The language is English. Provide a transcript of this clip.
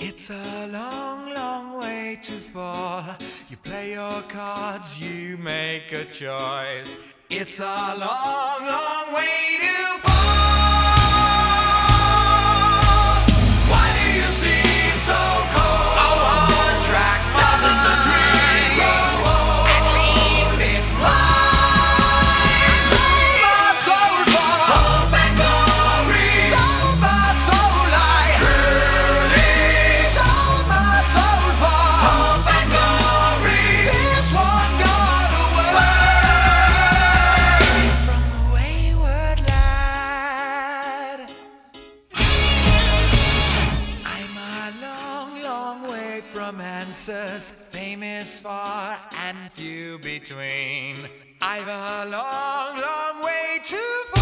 It's a long, long way to fall. You play your cards, you make a choice. It's a long, long way to fall. Why do you seem so cold? Oh, one track mind. The dream. At least it's mine. Sold my soul for hope and glory. Sold my soul like truly. Sold my soul for hope and glory. This one got away from the wayward lad. I'm a long, long way from answers, famous far and few between. I've a long, long way to